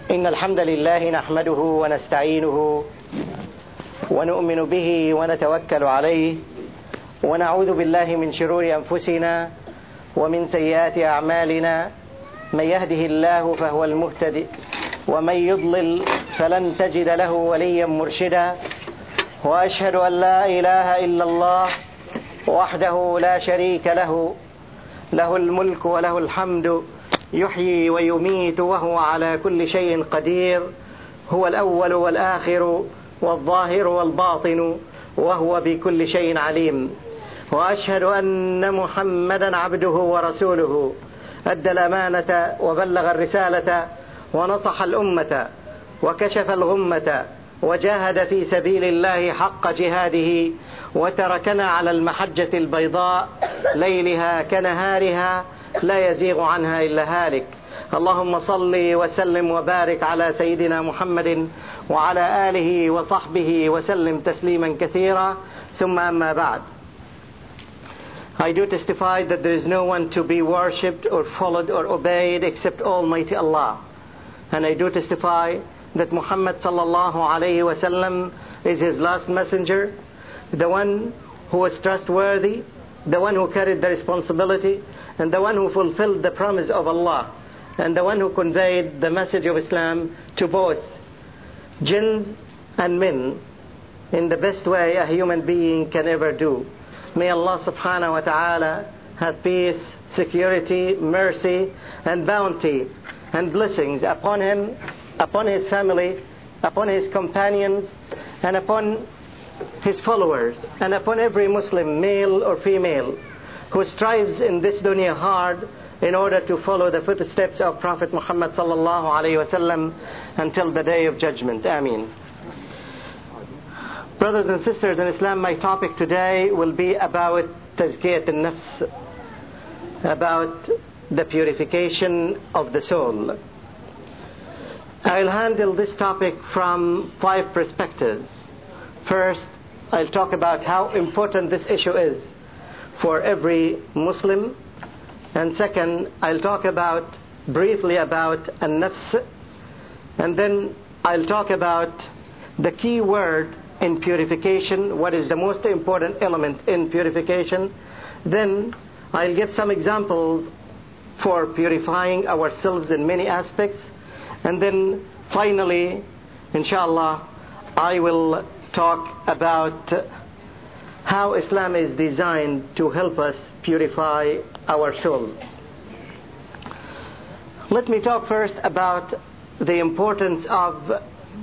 إن الحمد لله نحمده ونستعينه ونؤمن به ونتوكل عليه ونعوذ بالله من شرور أنفسنا ومن سيئات أعمالنا. من يهده الله فهو المهتدي ومن يضلل فلن تجد له وليا مرشدا. وأشهد أن لا إله إلا الله وحده لا شريك له، له الملك وله الحمد يحيي ويميت وهو على كل شيء قدير. هو الأول والآخر والظاهر والباطن وهو بكل شيء عليم. وأشهد أن محمدا عبده ورسوله أدى الأمانة وبلغ الرسالة ونصح الأمة وكشف الغمة وجاهد في سبيل الله حق جهاده وتركنا على المحجة البيضاء ليلها كنهارها لا يزيغ عنها إلا هالك. اللهم صل وسلم وبارك على سيدنا محمد وعلى آله وصحبه وسلم تسليما كثيرا. ثم أما بعد. I do testify that there is no one to be worshipped or followed or obeyed except Almighty Allah. And I do testify that Muhammad sallallahu alayhi wa sallam is his last messenger, the one who was trustworthy, the one who carried the responsibility, and the one who fulfilled the promise of Allah, and the one who conveyed the message of Islam to both jinn and men in the best way a human being can ever do. May Allah subhanahu wa ta'ala have peace, security, mercy, and bounty and blessings upon him, upon his family, upon his companions, and upon his followers, and upon every Muslim, male or female, who strives in this dunya hard in order to follow the footsteps of Prophet Muhammad sallallahu alayhi wa sallam until the day of judgment. Ameen. Brothers and sisters in Islam, my topic today will be about tazkiyat al-nafs, about the purification of the soul. I'll handle this topic from 5 perspectives. First, I'll talk about how important this issue is for every Muslim. And second, I'll talk briefly about an-nafs. And then I'll talk about the key word in purification, what is the most important element in purification. Then I'll give some examples for purifying ourselves in many aspects. And then finally, inshallah, I will talk about how Islam is designed to help us purify our souls. Let me talk first about the importance of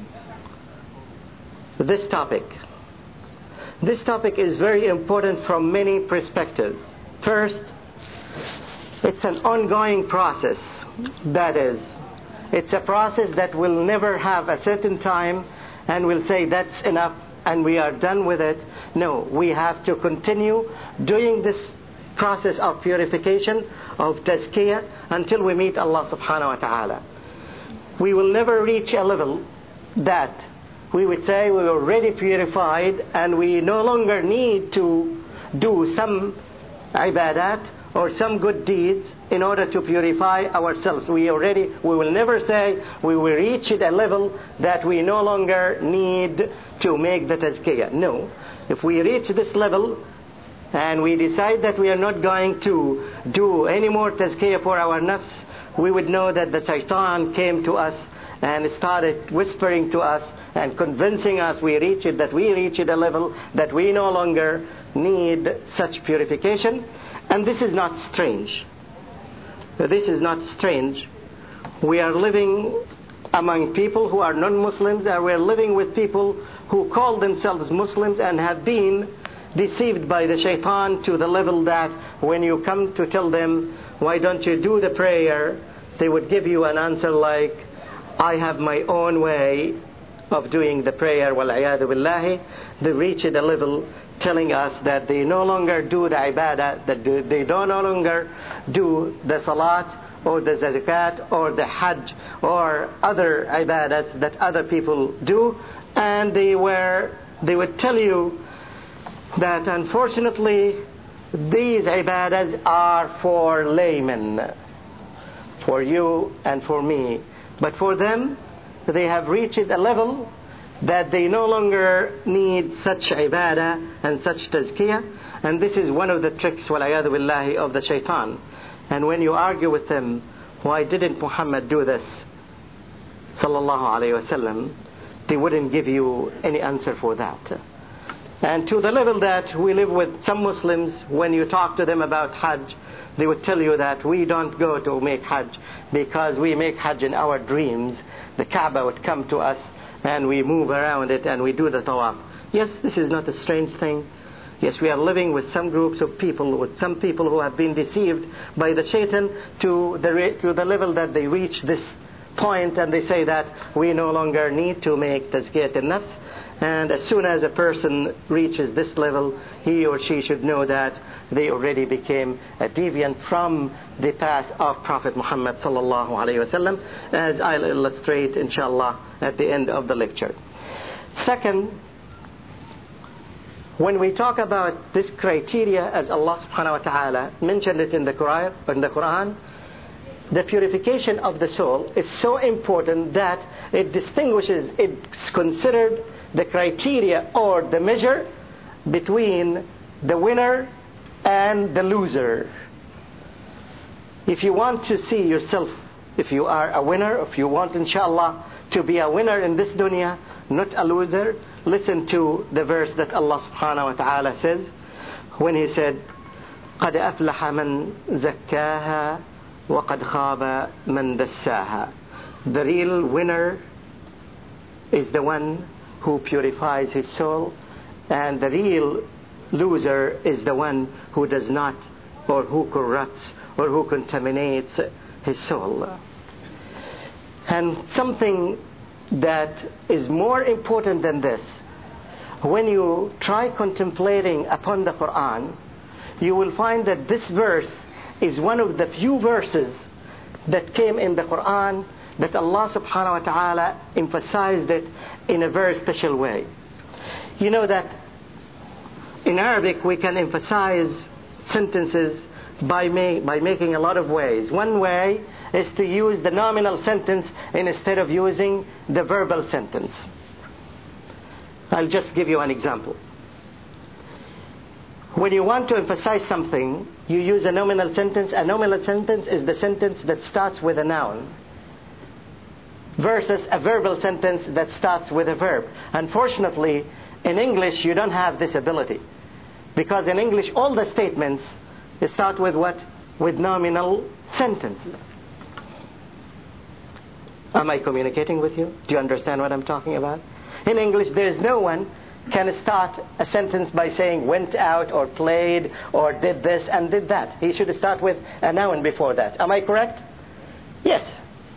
this topic. This topic is very important from many perspectives. First, it's an ongoing process. That is, it's a process that will never have a certain time and we'll say that's enough and we are done with it. No, we have to continue doing this process of purification, of tazkiyah, until we meet Allah subhanahu wa ta'ala. We will never reach a level that we would say we are already purified and we no longer need to do some ibadat or some good deeds in order to purify ourselves. We will never say we will reach a level that we no longer need to make the tazkiyah. No. If we reach this level and we decide that we are not going to do any more tazkiyah for our nafs, we would know that the shaitan came to us and started whispering to us and convincing us we reach a level that we no longer need such purification. And this is not strange. This is not strange. We are living among people who are non-Muslims, and we are living with people who call themselves Muslims and have been deceived by the shaitan to the level that when you come to tell them, why don't you do the prayer, they would give you an answer like, I have my own way of doing the prayer, wal-'iyadhu billahi. They reach a level telling us that they no longer do the ibadah, that they no longer do the salat or the zakat or the hajj or other ibadahs that other people do. And they would tell you that unfortunately these ibadahs are for laymen, for you and for me. But for them, they have reached a level that they no longer need such ibadah and such tazkiyah. And this is one of the tricks, walayadu billahi, of the shaitan. And when you argue with them, why didn't Muhammad do this, sallallahu alayhi wasallam, they wouldn't give you any answer for that. And to the level that we live with some Muslims, when you talk to them about Hajj, they would tell you that we don't go to make Hajj because we make Hajj in our dreams. The Kaaba would come to us and we move around it and we do the tawaf. Yes, this is not a strange thing. Yes, we are living with some groups of people, with some people who have been deceived by the shaitan to the level that they reach this point and they say that we no longer need to make tazkiyat an-nafs. And as soon as a person reaches this level, he or she should know that they already became a deviant from the path of Prophet Muhammad sallallahu alaihi wasallam, as I'll illustrate inshallah at the end of the lecture. Second, when we talk about this criteria, as Allah subhanahu wa ta'ala mentioned it in the Quran, the purification of the soul is so important that it distinguishes, it's considered the criteria or the measure between the winner and the loser. If you want to see yourself, if you are a winner, if you want inshallah to be a winner in this dunya, not a loser, listen to the verse that Allah subhanahu wa ta'ala says when He said, قَدْ أَفْلَحَ مَنْ زَكَّاهَا وَقَدْ خَابَ مَنْ دَسَّاهَا. The real winner is the one who purifies his soul, and the real loser is the one who does not, or who corrupts, or who contaminates his soul. And something that is more important than this, when you try contemplating upon the Quran, you will find that this verse is one of the few verses that came in the Quran that Allah subhanahu wa ta'ala emphasized it in a very special way. You know that in Arabic we can emphasize sentences by making a lot of ways. One way is to use the nominal sentence instead of using the verbal sentence. I'll just give you an example. When you want to emphasize something, you use a nominal sentence. A nominal sentence is the sentence that starts with a noun, versus a verbal sentence that starts with a verb. Unfortunately, in English you don't have this ability, because in English all the statements start with what? With nominal sentences. Am I communicating with you? Do you understand what I'm talking about? In English, there's no one can start a sentence by saying went out or played or did this and did that. He should start with a noun before that. Am I correct? Yes.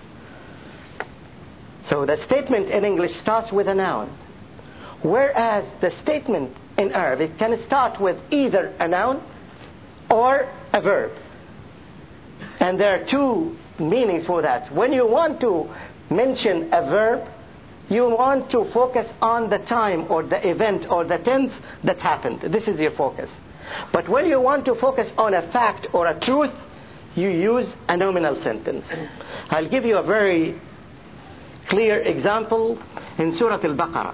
So the statement in English starts with a noun, whereas the statement in Arabic can start with either a noun or a verb. And there are two meanings for that. When you want to mention a verb, you want to focus on the time or the event or the tense that happened. This is your focus. But when you want to focus on a fact or a truth, you use a nominal sentence. I'll give you a very clear example in Surah Al-Baqarah.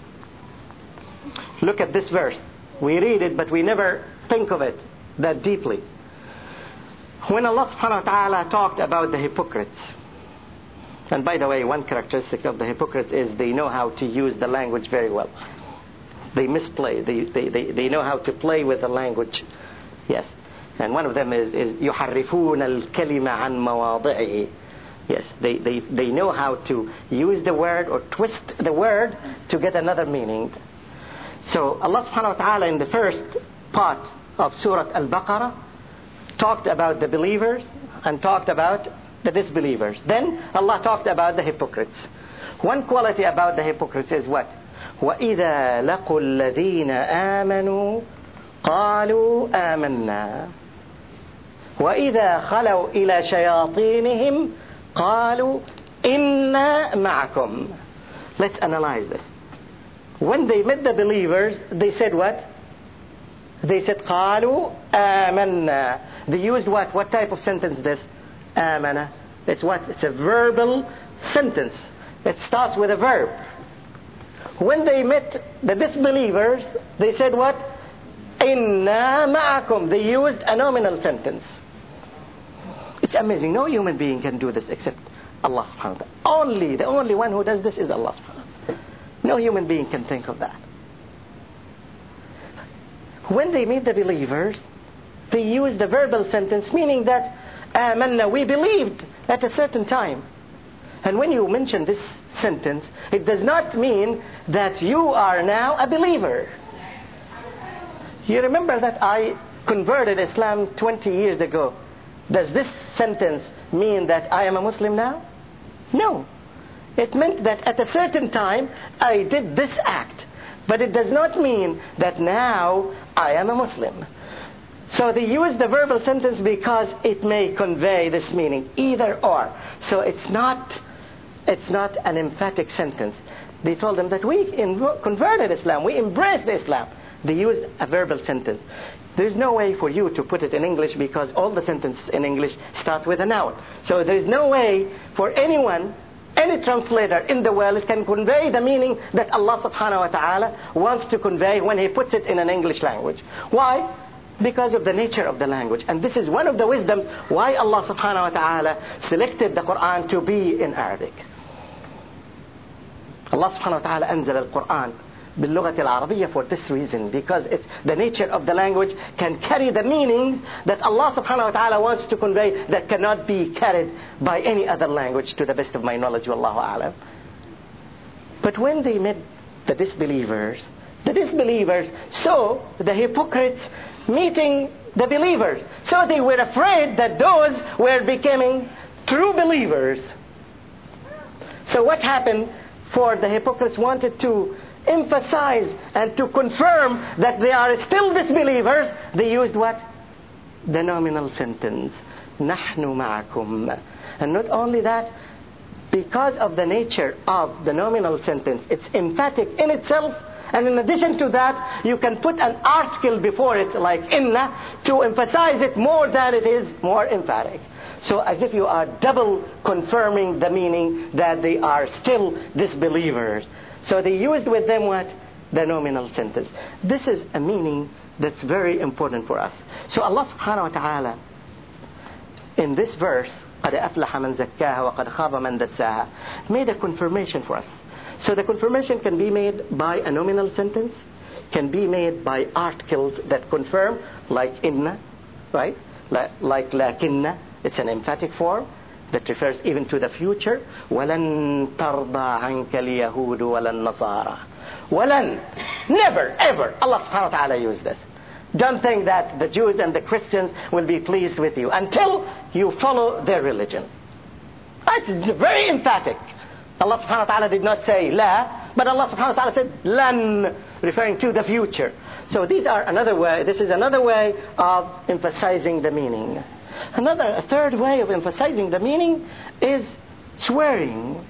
Look at this verse. We read it, but we never think of it that deeply. When Allah subhanahu wa ta'ala talked about the hypocrites, and by the way, one characteristic of the hypocrites is they know how to use the language very well. They misplay. They know how to play with the language. Yes. And one of them is يُحَرِّفُونَ الْكَلِمَ عَنْ مَوَاضِعِهِ. Yes. They know how to use the word or twist the word to get another meaning. So Allah subhanahu wa ta'ala in the first part of Surah Al-Baqarah talked about the believers and talked about the disbelievers. Then Allah talked about the hypocrites. One quality about the hypocrites is what? وَإِذَا لَقُوا الَّذِينَ آمَنُوا قَالُوا آمَنَّا وَإِذَا خَلَوْا إِلَى شَيَاطِينِهِمْ قَالُوا إِنَّا مَعَكُمْ. Let's analyze this. When they met the believers, they said what? They said قَالُوا آمَنَّا. They used what? What type of sentence this? آمَنَ. It's what? It's a verbal sentence. It starts with a verb. When they met the disbelievers, they said what? Inna ma'akum. They used a nominal sentence. It's amazing. No human being can do this except Allah subhanahu wa ta'ala. The only one who does this is Allah subhanahu wa ta'ala. No human being can think of that. When they meet the believers, they used the verbal sentence, meaning that amanna, we believed at a certain time. And when you mention this sentence, it does not mean that you are now a believer. You remember that I converted Islam 20 years ago. Does this sentence mean that I am a Muslim now? No. It meant that at a certain time I did this act. But it does not mean that now I am a Muslim. So they use the verbal sentence because it may convey this meaning, either or. So it's not an emphatic sentence. They told them that we converted Islam, we embraced Islam. They used a verbal sentence. There's no way for you to put it in English because all the sentences in English start with a noun. So there's no way for anyone, any translator in the world can convey the meaning that Allah subhanahu wa ta'ala wants to convey when He puts it in an English language. Why? Because of the nature of the language. And this is one of the wisdoms why Allah subhanahu wa ta'ala selected the Quran to be in Arabic. Allah subhanahu wa ta'ala أنزل القرآن باللغة العربية for this reason, because the nature of the language can carry the meanings that Allah subhanahu wa ta'ala wants to convey that cannot be carried by any other language, to the best of my knowledge, wallahu a'lam. But when they met the disbelievers saw the hypocrites meeting the believers. So they were afraid that those were becoming true believers. So what happened? For the hypocrites wanted to emphasize and to confirm that they are still disbelievers, they used what? The nominal sentence. نحن معكم. And not only that, because of the nature of the nominal sentence, it's emphatic in itself. And in addition to that, you can put an article before it, like inna, to emphasize it more than it is more emphatic. So as if you are double confirming the meaning that they are still disbelievers. So they used with them what? The nominal sentence. This is a meaning that's very important for us. So Allah subhanahu wa ta'ala, in this verse, قَدْ أَفْلَحَ مَنْ زَكَّاهَا وَقَدْ خَابَ مَنْ دَسَّاهَا, made a confirmation for us. So the confirmation can be made by a nominal sentence, can be made by articles that confirm, like inna, right? Like lakinna, it's an emphatic form that refers even to the future. وَلَن تَرْضَى عَنْكَ الْيَهُودُ وَلَا النَّصَارَى. وَلَن, never, ever. Allah subhanahu wa ta'ala used this. Don't think that the Jews and the Christians will be pleased with you until you follow their religion. That's very emphatic. Allah subhanahu wa ta'ala did not say la, but Allah subhanahu wa ta'ala said lan, referring to the future. So this is another way of emphasizing the meaning. A third way of emphasizing the meaning is swearing.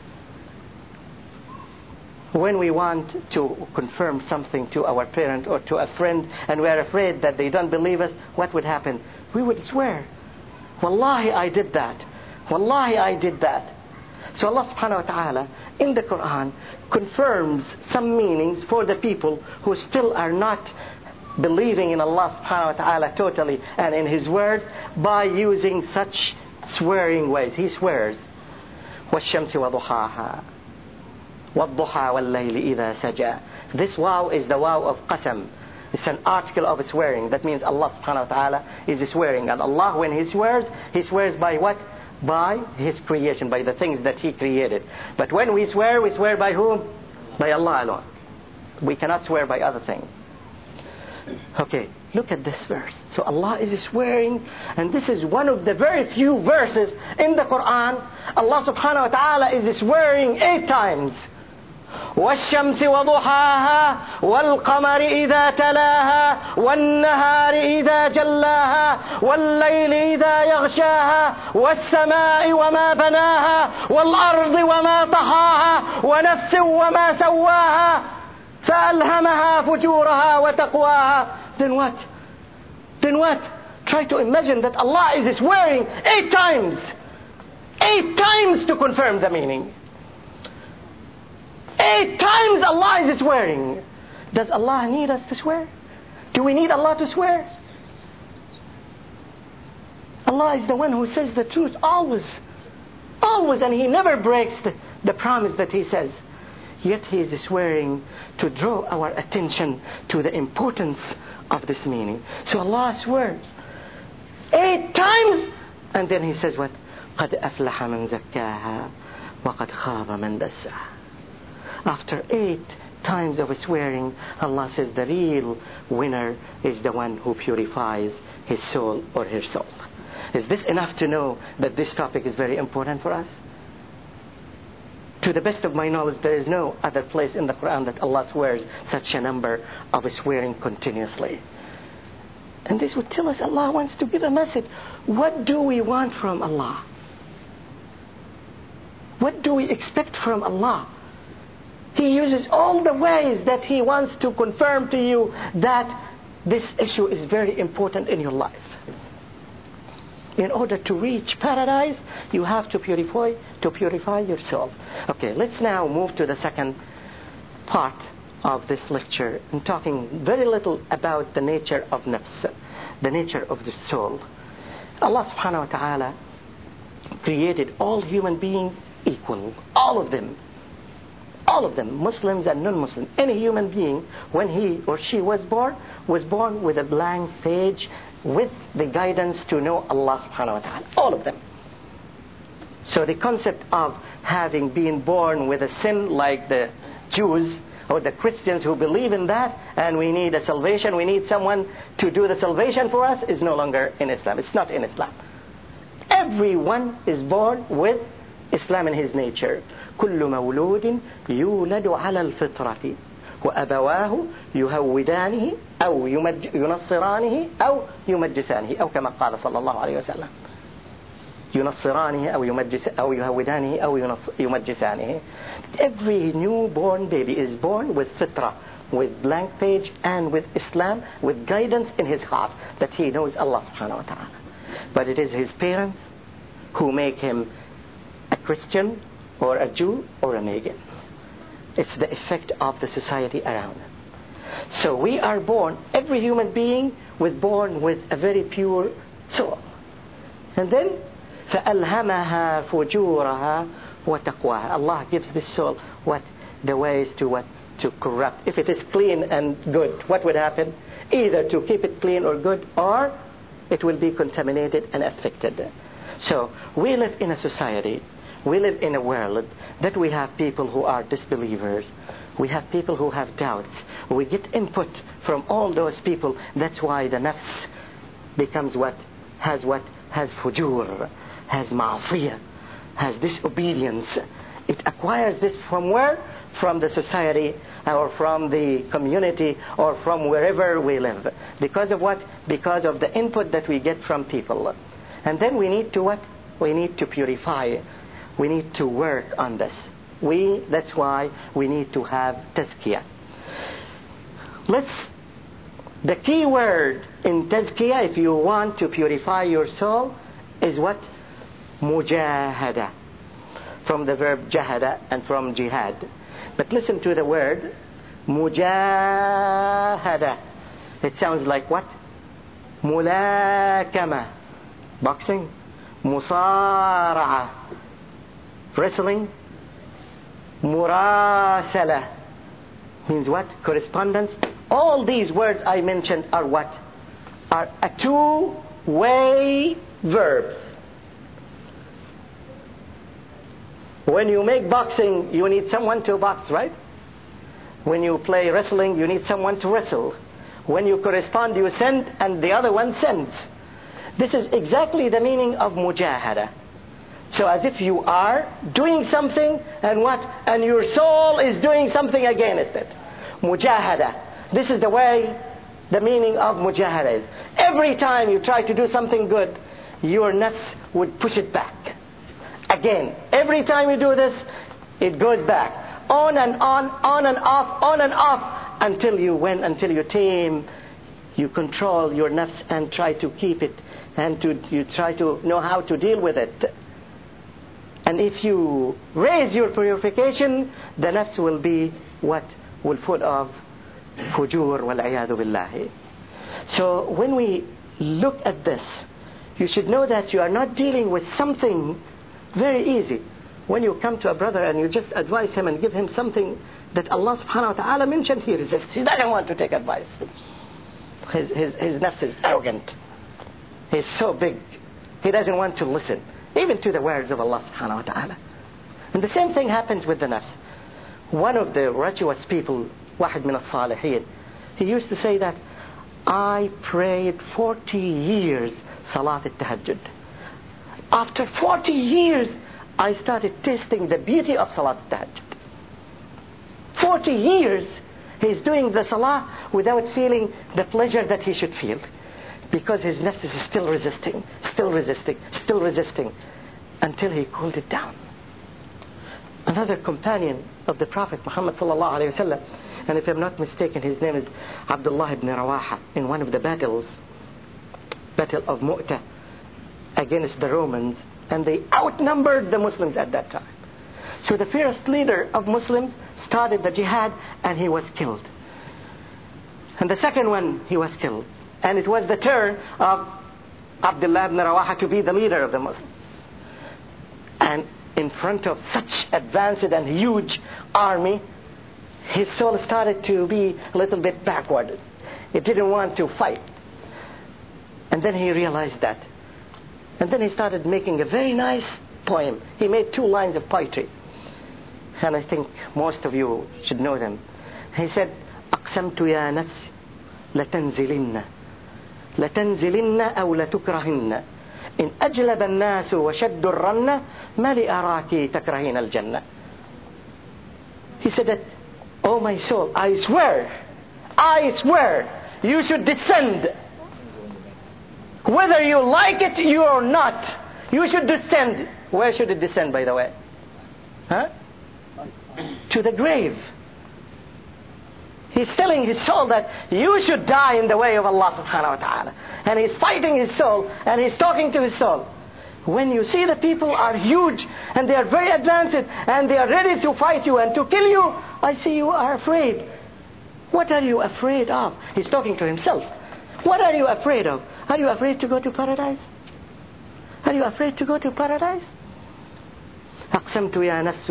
When we want to confirm something to our parent or to a friend and we are afraid that they don't believe us, what would happen? We would swear, Wallahi I did that. Wallahi I did that. So Allah subhanahu wa ta'ala in the Quran confirms some meanings for the people who still are not believing in Allah subhanahu wa ta'ala totally and in His word by using such swearing ways. He swears, وَالشَّمْسِ وَضُحَاهَا وَالضُّحَى وَاللَّيْلِ إِذَا سَجَى. This waw is the waw of qasam. It's an article of swearing. That means Allah subhanahu wa ta'ala is swearing. And Allah, when He swears by what? By His creation, by the things that He created. But when we swear by whom? By Allah alone. We cannot swear by other things. Okay, look at this verse. So Allah is swearing, and this is one of the very few verses in the Quran. Allah subhanahu wa ta'ala is swearing 8 times. وَالشَّمْسِ وَضُحَاهَا وَالْقَمَرِ إِذَا تَلَاهَا وَالنَّهَارِ إِذَا جَلَّاهَا وَاللَّيْلِ إِذَا يَغْشَاهَا وَالسَّمَاءِ وَمَا بَنَاهَا وَالْأَرْضِ وَمَا طَحَاهَا وَنَفْسٍ وَمَا سَوَّاهَا فَأَلْهَمَهَا فُجُورَهَا وَتَقْوَاهَا. Then what? Try to imagine that Allah is swearing 8 times. 8 times to confirm the meaning. 8 times Allah is swearing. Does Allah need us to swear? Do we need Allah to swear? Allah is the one who says the truth always. Always, and He never breaks the promise that He says. Yet He is swearing to draw our attention to the importance of this meaning. So Allah swears 8 times, and then He says what? قَدْ أَفْلَحَ مَنْ زَكَّاهَا وَقَدْ خَابَ مَنْ دَسَّاهَا. After 8 times of swearing, Allah says the real winner is the one who purifies his soul or her soul. Is this enough to know that this topic is very important for us? To the best of my knowledge, there is no other place in the Quran that Allah swears such a number of swearing continuously. And this would tell us Allah wants to give a message. What do we want from Allah? What do we expect from Allah? He uses all the ways that He wants to confirm to you that this issue is very important in your life. In order to reach paradise, you have to purify your soul. Okay, let's now move to the second part of this lecture, and talking very little about the nature of nafs, the nature of the soul. Allah subhanahu wa ta'ala created all human beings equal, all of them, Muslims and non-Muslims. Any human being, when he or she was born with a blank page, with the guidance to know Allah subhanahu wa ta'ala. All of them. So the concept of having been born with a sin, like the Jews or the Christians who believe in that, and we need a salvation, we need someone to do the salvation for us, is no longer in Islam. It's not in Islam. Everyone is born with Islam in his nature. كل مولود يولد على الفطرة وأبواه يهودانه أو ينصرانه أو يمجسانه أو كما قال صلى الله عليه وسلم. ينصرانه أو يهودانه أو يمجسانه. Every newborn baby is born with fitra, with blank page, and with Islam, with guidance in his heart that he knows Allah subhanahu wa ta'ala. But it is his parents who make him a Christian or a Jew or a pagan. It's the effect of the society around him. So we are born, every human being was born with a very pure soul. And then فَأَلْهَمَهَا فُجُورَهَا وَتَقْوَاهَا. Allah gives this soul the ways to corrupt. If it is clean and good, what would happen? Either to keep it clean or good, or it will be contaminated and affected. So we live in a society, we live in a world that we have people who are disbelievers. We have people who have doubts. We get input from all those people. That's why the nafs becomes has fujur, has ma'asiyah, has disobedience. It acquires this from where? From the society, or from the community, or from wherever we live. Because of what? Because of the input that we get from people. And then we need to what? We need to purify. We need to work on this. That's why we need to have tazkiyah. The key word in tazkiyah, if you want to purify your soul, is what? Mujahada. From the verb jahada and from jihad. But listen to the word mujahada. It sounds like what? Mulakama. Boxing. Musara'a. Wrestling. Murasala. Means what? Correspondence. All these words I mentioned are what? Are a two-way verbs. When you make boxing, you need someone to box, right? When you play wrestling, you need someone to wrestle. When you correspond, you send, and the other one sends. This is exactly the meaning of mujahada. So as if you are doing something, and what? And your soul is doing something against it. Mujahada. This is the way, the meaning of mujahada is. Every time you try to do something good, your nafs would push it back. Again, every time you do this, it goes back. On and on and off, until you win, until you tame, you control your nafs and try to keep it, and you try to know how to deal with it. And if you raise your purification, the nafs will be what? Will full of fujur wal-iyadu billahi. So when we look at this, you should know that you are not dealing with something very easy. When you come to a brother and you just advise him and give him something that Allah subhanahu wa ta'ala mentioned, he resists. He doesn't want to take advice. His nafs is arrogant. He's so big. He doesn't want to listen, even to the words of Allah subhanahu wa ta'ala. And the same thing happens with the nafs. One of the virtuous people, Wahid min al-Salihin, he used to say that, I prayed 40 years Salat al-Tahajjud. After 40 years, I started tasting the beauty of Salat al-Tahajjud. 40 years, he's doing the Salah without feeling the pleasure that he should feel. Because his nafs is still resisting, until he cooled it down. Another companion of the Prophet Muhammad sallallahu alaihi wasallam, and if I'm not mistaken, his name is Abdullah ibn Rawaha, in one of the battles, Battle of Mu'tah, against the Romans, and they outnumbered the Muslims at that time. So the first leader of Muslims started the jihad, and he was killed. And the second one, he was killed. And it was the turn of Abdullah ibn Rawaha to be the leader of the Muslims. And in front of such advanced and huge army, his soul started to be a little bit backward. It didn't want to fight. And then he realized that. And then he started making a very nice poem. He made 2 lines of poetry. And I think most of you should know them. He said, أقسمت يا نفس لتنزلن أو لتكرهن إن أجلب الناس وشد الرن ما لأراك تكرهين الجنة. He said that, oh my soul, I swear, you should descend. Whether you like it or not, you should descend. Where should it descend, by the way? To the grave. He's telling his soul that you should die in the way of Allah subhanahu wa ta'ala. And he's fighting his soul, and he's talking to his soul. When you see the people are huge, and they are very advanced, and they are ready to fight you and to kill you, I see you are afraid. What are you afraid of? He's talking to himself. What are you afraid of? Are you afraid to go to paradise? Are you afraid to go to paradise? أقسمت يا نفس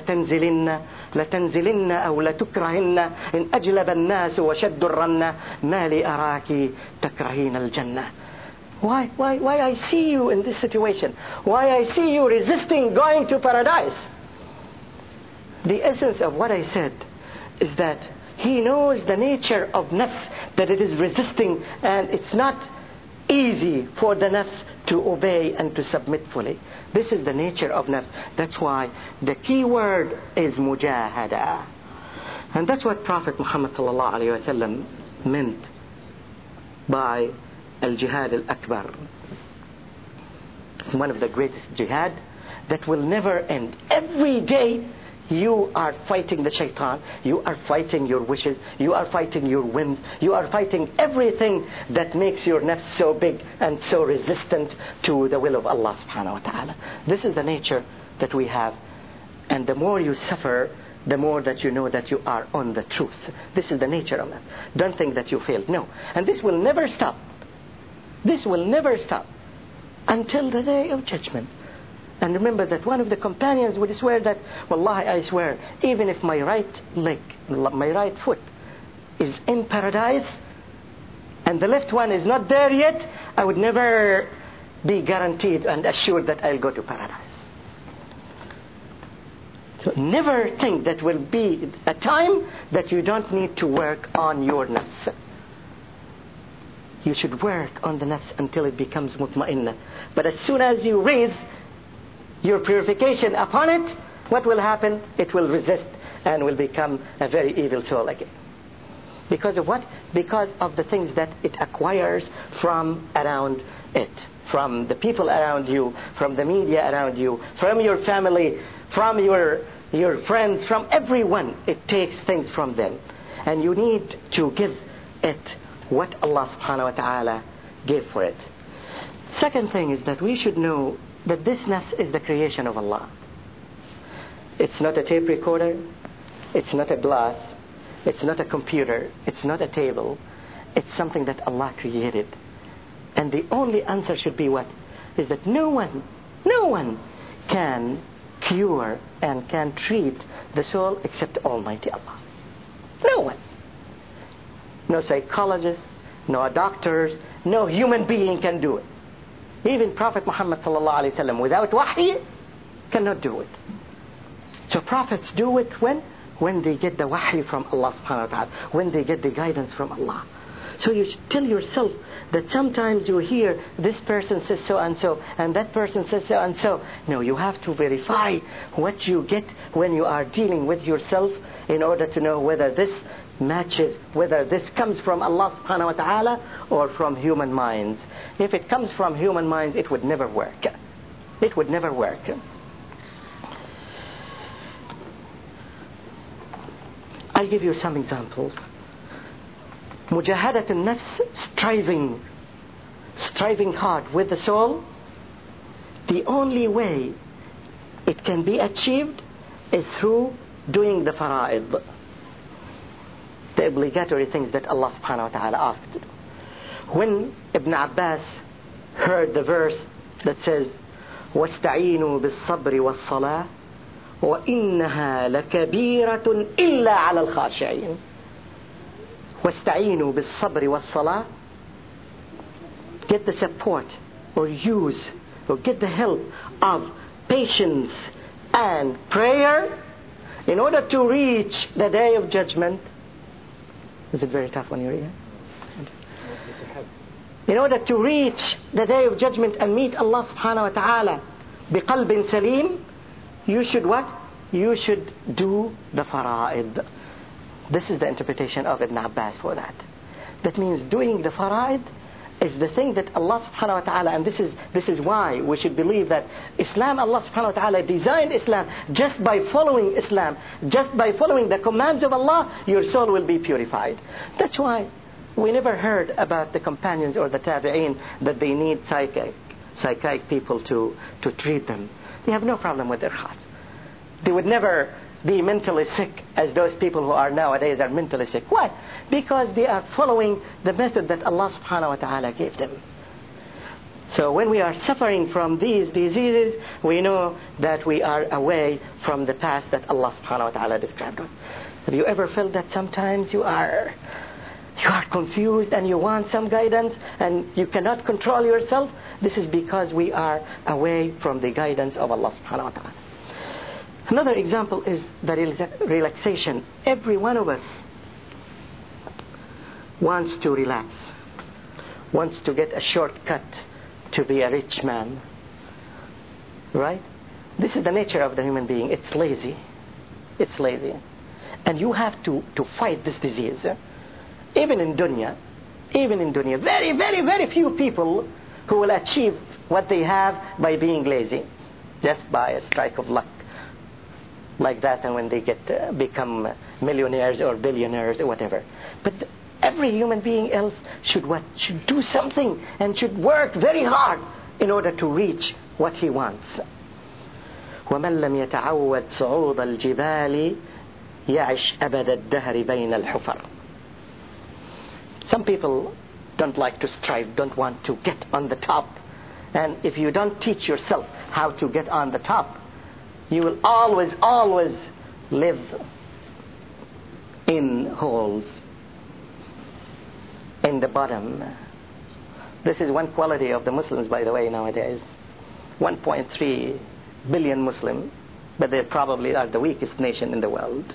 لتنزلن أو لتكرهن إن أجلب الناس وشد الرن ما لأراك تكرهين الجنة. Why I see you in this situation? Why I see you resisting going to paradise? The essence of what I said is that he knows the nature of nafs, that it is resisting, and it's not easy for the nafs to obey and to submit fully. This is the nature of nafs. That's why the key word is mujahada. And that's what Prophet Muhammad sallallahu alaihi wasallam meant by al-jihad al-akbar. It's one of the greatest jihad that will never end. Every day you are fighting the shaitan, you are fighting your wishes, you are fighting your whims, you are fighting everything that makes your nafs so big and so resistant to the will of Allah subhanahu wa ta'ala. This is the nature that we have. And the more you suffer, the more that you know that you are on the truth. This is the nature of that. Don't think that you failed. No. And this will never stop. This will never stop until the day of judgment. And remember that one of the companions would swear that, Wallahi, I swear, even if my right leg, my right foot is in paradise and the left one is not there yet, I would never be guaranteed and assured that I'll go to paradise. So never think that will be a time that you don't need to work on your nafs. You should work on the nafs until it becomes mutma'inna. But as soon as you raise your purification upon it, what will happen? It will resist and will become a very evil soul again. Because of what? Because of the things that it acquires from around it. From the people around you, from the media around you, from your family, from your friends, from everyone. It takes things from them. And you need to give it what Allah subhanahu wa ta'ala gave for it. Second thing is that we should know that this nafs is the creation of Allah. It's not a tape recorder. It's not a glass. It's not a computer. It's not a table. It's something that Allah created. And the only answer should be what? Is that no one can cure and can treat the soul except Almighty Allah. No one. No psychologist, no doctors, no human being can do it. Even Prophet Muhammad sallallahu alaihi wasallam without wahy cannot do it. So prophets do it when they get the wahy from Allah subhanahu wa ta'ala, when they get the guidance from Allah. So you tell yourself that sometimes you hear this person says so and so, and that person says so and so. No, you have to verify what you get when you are dealing with yourself in order to know whether this matches, whether this comes from Allah subhanahu wa ta'ala or from human minds. If it comes from human minds, it would never work. It would never work. I'll give you some examples. Mujahadat al-nafs, striving hard with the soul. The only way it can be achieved is through doing the fara'id, the obligatory things that Allah subhanahu wa ta'ala asked to do. When Ibn Abbas heard the verse that says وَاسْتَعِينُوا بِالصَّبْرِ وَالصَّلَاةِ وَإِنَّهَا لَكَبِيرَةٌ إِلَّا عَلَى الْخَاشِعِينَ, وَاسْتَعِينُوا بِالصَّبْرِ وَالصَّلَاةِ, get the support or use or get the help of patience and prayer in order to reach the day of judgment. Is it very tough when you're here? In order to reach the day of judgment and meet Allah subhanahu wa ta'ala biqalbin salim, you should what? You should do the fara'id. This is the interpretation of Ibn Abbas for that. That means doing the fara'id is the thing that Allah subhanahu wa ta'ala, and this is why we should believe that Islam, Allah subhanahu wa ta'ala designed Islam. Just by following Islam, just by following the commands of Allah, your soul will be purified. That's why we never heard about the companions or the tabi'een that they need psychiatric people to treat them. They have no problem with their hearts. They would never be mentally sick as those people who are nowadays are mentally sick. Why? Because they are following the method that Allah subhanahu wa ta'ala gave them. So when we are suffering from these diseases, we know that we are away from the path that Allah subhanahu wa ta'ala described us. Have you ever felt that sometimes you are confused and you want some guidance and you cannot control yourself? This is because we are away from the guidance of Allah subhanahu wa ta'ala. Another example is the relaxation. Every one of us wants to relax, wants to get a shortcut to be a rich man. Right? This is the nature of the human being. It's lazy. It's lazy. And you have to fight this disease. Even in dunya, very, very, very few people who will achieve what they have by being lazy, just by a strike of luck. Like that, and when they become millionaires or billionaires or whatever. But every human being else should do something and should work very hard in order to reach what he wants. وَمَنْ لَمْ يَتَعَوَّدْ صَعُودَ الْجِبَالِ يَعِشْ أَبَدَ الدَّهْرِ بَيْنَ الْحُفَرِ. Some people don't like to strive, don't want to get on the top. And if you don't teach yourself how to get on the top, you will always live in holes in the bottom. This is one quality of the Muslims, by the way, nowadays. 1.3 billion Muslim, but they probably are the weakest nation in the world.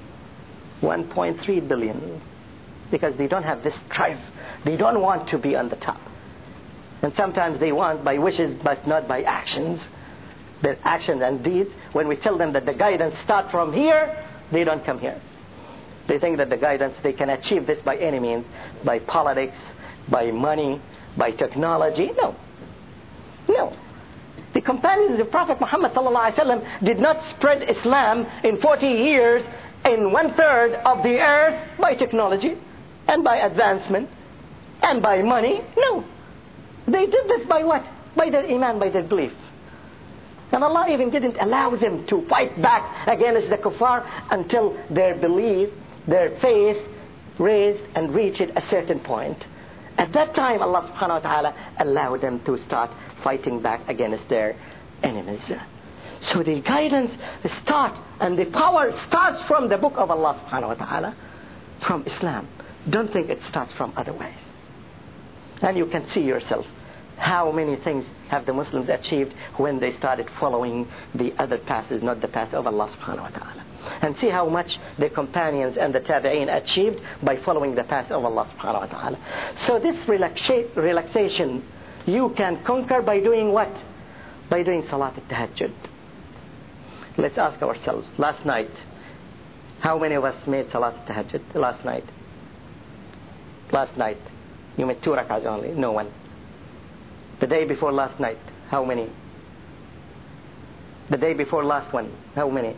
1.3 billion. Because they don't have this drive. They don't want to be on the top. And sometimes they want by wishes, but not by actions. Their actions and deeds, when we tell them that the guidance starts from here, they don't come here. They think that the guidance, they can achieve this by any means, by politics, by money, by technology. No. The companions of Prophet Muhammad ﷺ did not spread Islam in 40 years in 1/3 of the earth by technology and by advancement and by money. No. They did this by what? By their iman, by their belief. And Allah even didn't allow them to fight back against the kuffar until their belief, their faith raised and reached a certain point. At that time, Allah subhanahu wa ta'ala allowed them to start fighting back against their enemies. So the guidance starts and the power starts from the book of Allah subhanahu wa ta'ala, from Islam. Don't think it starts from other ways. And you can see yourself how many things have the Muslims achieved when they started following the other paths, not the path of Allah subhanahu wa ta'ala. And see how much the companions and the tabi'een achieved by following the path of Allah subhanahu wa ta'ala. So this relaxation you can conquer by doing what? By doing Salat al-Tahajjud. Let's ask ourselves, last night, how many of us made Salat al-Tahajjud last night? Last night, you made 2 rak'ahs only, no one. The day before last night, how many? The day before last one, how many?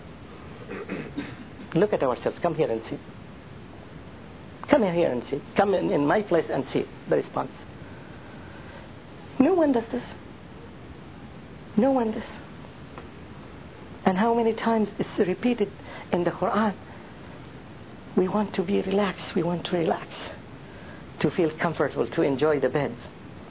Look at ourselves, come here and see. Come here and see. Come in my place and see the response. No one does this. No one does. And how many times it's repeated in the Quran? We want to be relaxed, we want to relax, to feel comfortable, to enjoy the beds.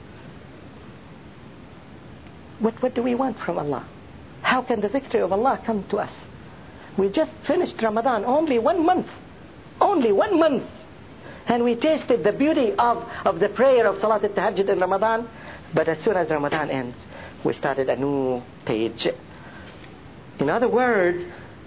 What do we want from Allah? How can the victory of Allah come to us? We just finished Ramadan, only 1 month. Only 1 month. And we tasted the beauty of the prayer of Salat al-Tahajjud in Ramadan. But as soon as Ramadan ends, we started a new page. In other words,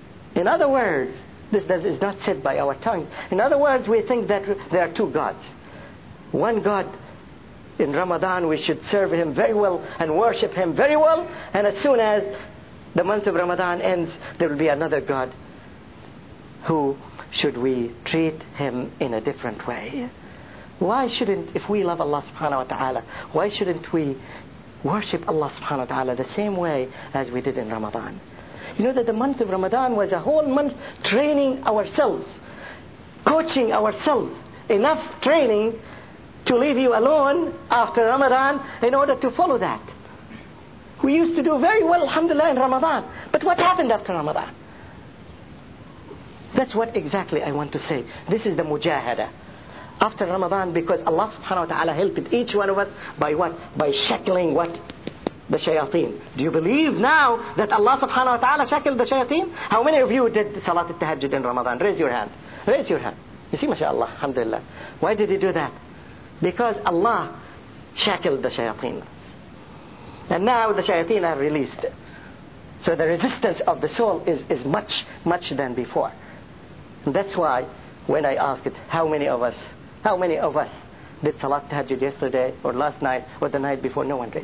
this is not said by our tongue. In other words, we think that there are 2 gods. One God, in Ramadan we should serve Him very well and worship Him very well. And as soon as the month of Ramadan ends, there will be another God who should we treat Him in a different way. Why shouldn't, if we love Allah subhanahu wa ta'ala, why shouldn't we worship Allah subhanahu wa ta'ala the same way as we did in Ramadan? You know that the month of Ramadan was a whole month training ourselves, coaching ourselves, enough training to leave you alone after Ramadan in order to follow that. We used to do very well, alhamdulillah, in Ramadan. But what happened after Ramadan? That's what exactly I want to say. This is the mujahada. After Ramadan, because Allah subhanahu wa ta'ala helped each one of us by what? By shackling what? The shayateen. Do you believe now that Allah subhanahu wa ta'ala shackled the shayateen? How many of you did Salat al-Tahajjud in Ramadan? Raise your hand. Raise your hand. You see, mashallah, alhamdulillah. Why did He do that? Because Allah shackled the shayateen. And now the shayateen are released. So the resistance of the soul is much, much than before. And that's why when I asked it, how many of us did Salat Tahajjud yesterday or last night or the night before? No one raised.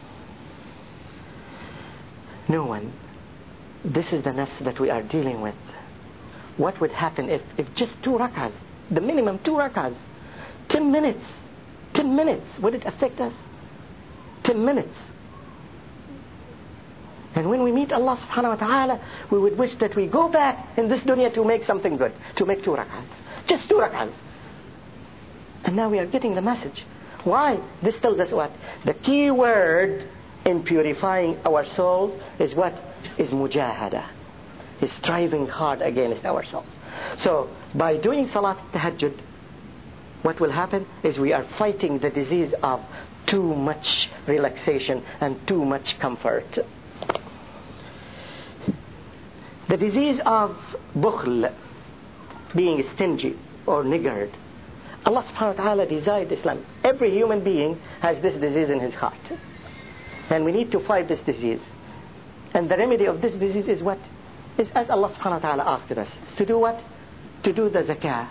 No one. This is the nafs that we are dealing with. What would happen if just 2 rak'ahs, the minimum 2 rak'ahs, 10 minutes, would it affect us? 10 minutes. And when we meet Allah subhanahu wa ta'ala, we would wish that we go back in this dunya to make something good, to make 2 rak'ahs. Just 2 rak'ahs. And now we are getting the message. Why? This tells us what? The key word in purifying our souls is what? Is mujahada. Is striving hard against ourselves. So, by doing Salat Tahajjud, what will happen is we are fighting the disease of too much relaxation and too much comfort. The disease of bukhl, being stingy or niggard. Allah subhanahu wa ta'ala designed Islam. Every human being has this disease in his heart. And we need to fight this disease. And the remedy of this disease is what? Is as Allah subhanahu wa ta'ala asked us. To do what? To do the zakah.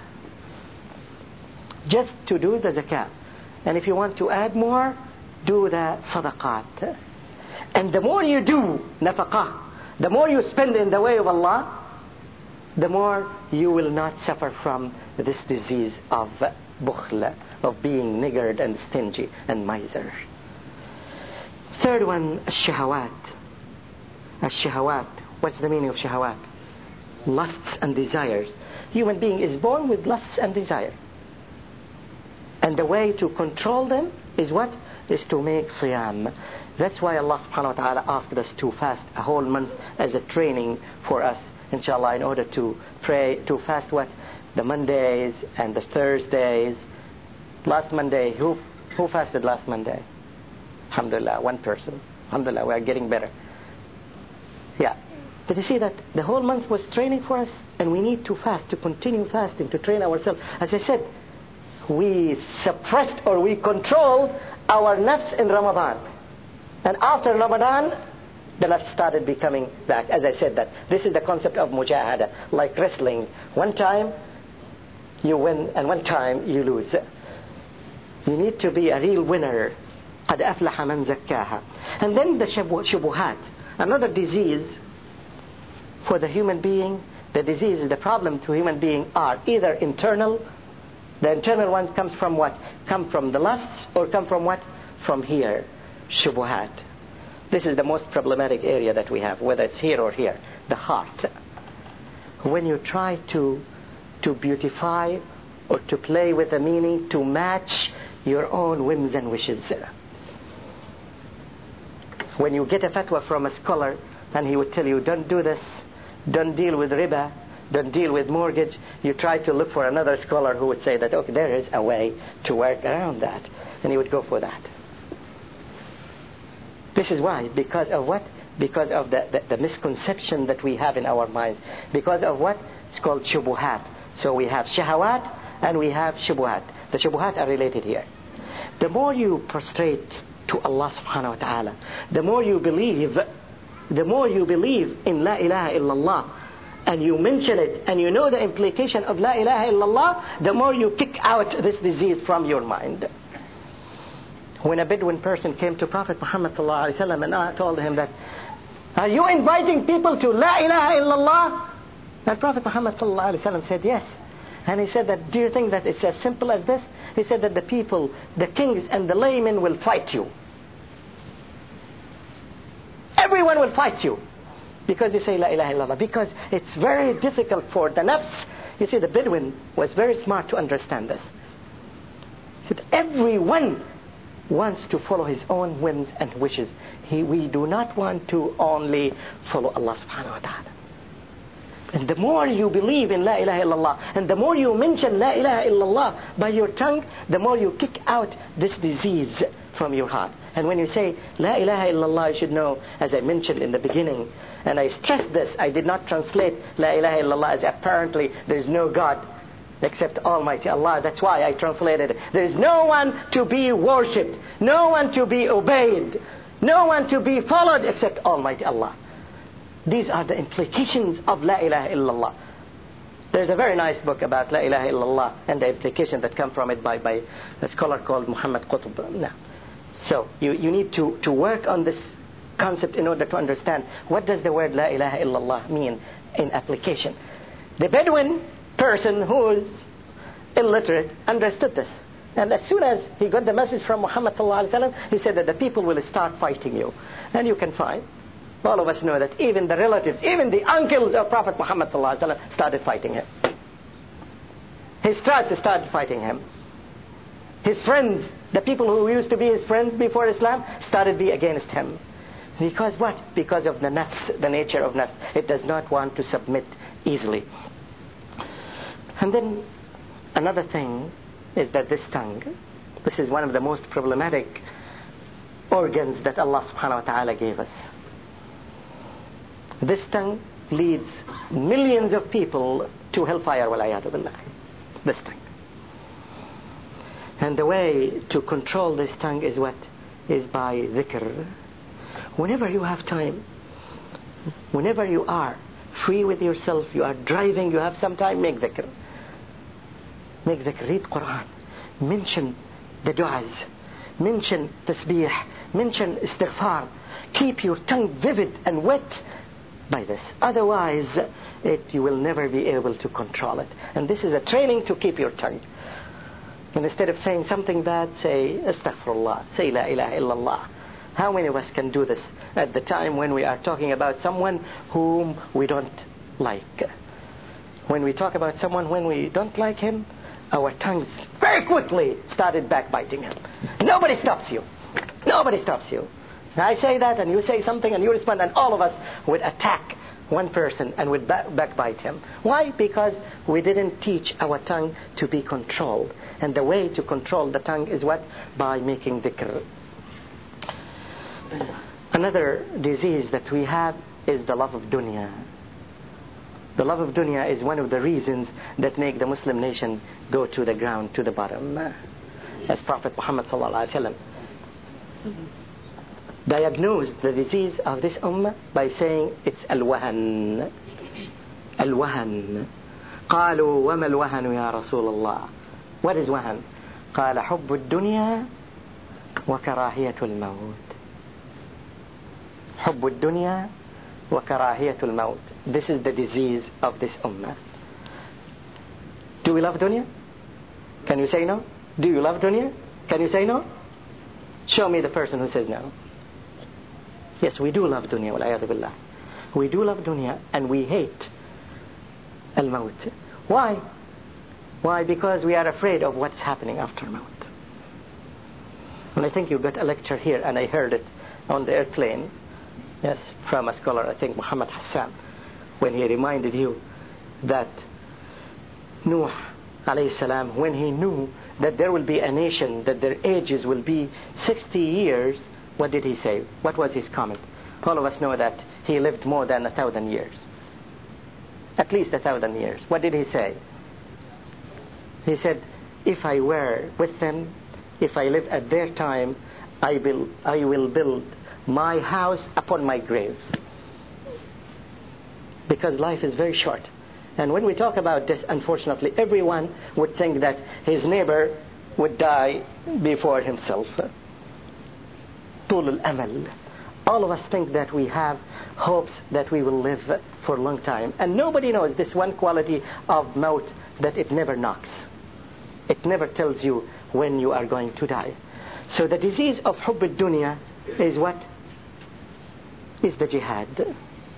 Just to do the zakah. And if you want to add more, do the sadaqat. And the more you do nafaqah, the more you spend in the way of Allah, the more you will not suffer from this disease of bukhl, of being niggard and stingy and miser. Third one, shahawat. Shahawat. What's the meaning of shahawat? Lusts and desires. Human being is born with lusts and desire. And the way to control them is what? is to make siyam. That's why Allah subhanahu wa ta'ala asked us to fast a whole month as a training for us, inshallah, in order to pray, to fast what? The Mondays and the Thursdays. Last Monday, who fasted last Monday? Alhamdulillah, one person. Alhamdulillah, we are getting better. Yeah. But you see that the whole month was training for us, and we need to fast, to continue fasting, to train ourselves. As I said, we suppressed or we controlled our nafs in Ramadan. And after Ramadan, the nafs started becoming back. As I said, that this is the concept of mujahada, like wrestling. One time you win and one time you lose. You need to be a real winner. قَدْ أَفْلَحَ مَنْ زَكَّاهَا. And then the shubuhat, another disease for the human being. The disease, the problem to human being are either internal. The internal ones comes from what? Come from the lusts, or come from what? From here. Shubuhat. This is the most problematic area that we have, whether it's here or here. The heart. When you try to beautify or to play with the meaning to match your own whims and wishes. When you get a fatwa from a scholar and he would tell you, don't do this, don't deal with riba, don't deal with mortgage, you try to look for another scholar who would say that, okay, there is a way to work around that, and he would go for that. This is why. Because of what? Because of the misconception that we have in our minds. Because of what? It's called shubuhat. So we have shahawat and we have shubuhat. The shubuhat are related here. The more you prostrate to Allah subhanahu wa ta'ala, the more you believe in La ilaha illallah, and you mention it, and you know the implication of La ilaha illallah, the more you kick out this disease from your mind. When a Bedouin person came to Prophet Muhammad sallallahu alaihi wasallam and I told him that, are you inviting people to La ilaha illallah? And Prophet Muhammad sallallahu alaihi wasallam said yes. And he said that, do you think that it's as simple as this? He said that the people, the kings and the laymen will fight you. Everyone will fight you because you say La ilaha illallah. Because it's very difficult for the nafs. You see, the Bedouin was very smart to understand this. He said everyone wants to follow his own whims and wishes. We do not want to only follow Allah subhanahu wa ta'ala. And the more you believe in La ilaha illallah, and the more you mention La ilaha illallah by your tongue, the more you kick out this disease from your heart. And when you say La ilaha illallah, you should know, as I mentioned in the beginning, and I stressed this, I did not translate La ilaha illallah as apparently there is no God except Almighty Allah. That's why I translated it. There is no one to be worshipped, no one to be obeyed, no one to be followed except Almighty Allah. These are the implications of La ilaha illallah. There's a very nice book about La ilaha illallah and the implication that come from it by a scholar called Muhammad Qutb. So you need to work on this concept in order to understand what does the word La ilaha illallah mean in application. The Bedouin person who is illiterate understood this. And as soon as he got the message from Muhammad sallallahu alaihi wasallam, he said that the people will start fighting you. And you can find, all of us know that even the relatives, even the uncles of Prophet Muhammad sallallahu alaihi wasallam started fighting him. His tribes started fighting him. His friends, the people who used to be his friends before Islam, started to be against him. Because what? Because of the nafs, the nature of nafs. It does not want to submit easily. And then another thing is that this tongue, this is one of the most problematic organs that Allah subhanahu wa ta'ala gave us. This tongue leads millions of people to hellfire, walayadu billah. This tongue. And the way to control this tongue is what? Is by dhikr. Whenever you have time, whenever you are free with yourself, you are driving, you have some time, make dhikr. Make dhikr, read Quran, mention the du'as, mention tasbih, mention istighfar. Keep your tongue vivid and wet by this. Otherwise, you will never be able to control it. And this is a training to keep your tongue. And instead of saying something bad, say astaghfirullah, say la ilaha illallah. How many of us can do this at the time when we are talking about someone whom we don't like? When we talk about someone when we don't like him, our tongues very quickly started backbiting him. Nobody stops you. Nobody stops you. I say that and you say something and you respond, and all of us would attack one person and would backbite him. Why? Because we didn't teach our tongue to be controlled. And the way to control the tongue is what? By making dhikr. Another disease that we have is the love of dunya. The love of dunya is one of the reasons that make the Muslim nation go to the ground, to the bottom. As Prophet Muhammad ﷺ diagnosed the disease of this ummah by saying it's al-wahan. Al-wahan. قالوا وما الوهن يا رسول الله. What is wahan? قال حب الدنيا وكراهية الموت. حب الدنيا وكراهية الموت. This is the disease of this ummah. Do we love dunya? Can you say no? Do you love dunya? Can you say no? Show me the person who says no. Yes, we do love dunya, wal-'iyadhu billah. We do love dunya and we hate al-maut. Why? Why? Because we are afraid of what's happening after maut. And I think you got a lecture here, and I heard it on the airplane. Yes, from a scholar, I think Muhammad Hassan, when he reminded you that Nuh alayhi salam, when he knew that there will be a nation, that their ages will be 60 years, what did he say? What was his comment? All of us know that he lived more than 1,000 years. At least 1,000 years. What did he say? He said, if I were with them, if I live at their time, I will build my house upon my grave. Because life is very short. And when we talk about this, unfortunately, everyone would think that his neighbor would die before himself. طول الأمل. All of us think that we have hopes that we will live for a long time. And nobody knows this one quality of maut, that it never knocks. It never tells you when you are going to die. So the disease of حب الدنيا is what? Is the jihad.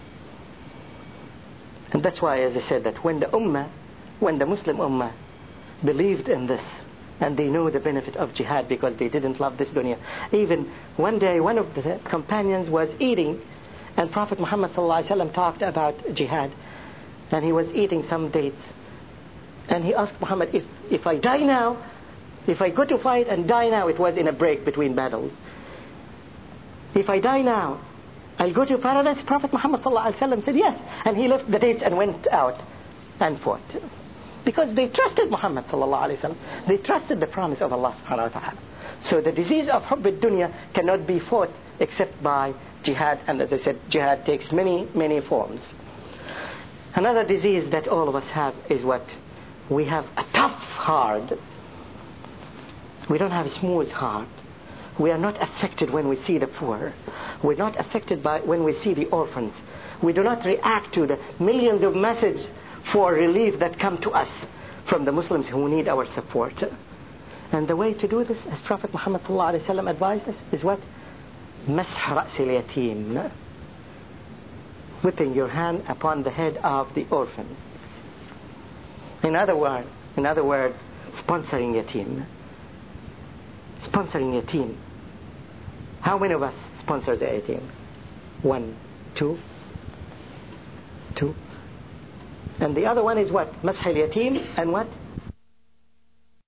And that's why, as I said, that when the Muslim ummah believed in this, and they know the benefit of jihad because they didn't love this dunya. Even one day, one of the companions was eating, and Prophet Muhammad ﷺ talked about jihad, and he was eating some dates. And he asked Muhammad, if I die now, if I go to fight and die now, it was in a break between battles. If I die now, I'll go to paradise? Prophet Muhammad ﷺ said yes. And he left the dates and went out and fought. Because they trusted Muhammad ﷺ. They trusted the promise of Allah subhanahu wa ta'ala. So the disease of hubb al-dunya cannot be fought except by jihad. And as I said, jihad takes many, many forms. Another disease that all of us have is what? We have a tough heart. We don't have a smooth heart. We are not affected when we see the poor. We're not affected by when we see the orphans. We do not react to the millions of messages for relief that come to us from the Muslims who need our support. And the way to do this, as Prophet Muhammad ﷺ advised us, is what? Masah ra's al-yatim. Whipping your hand upon the head of the orphan. In other words, sponsoring yatim. Sponsoring yatim. How many of us sponsor the yatim? 1, 2. And the other one is what? Masah al-yatim and what?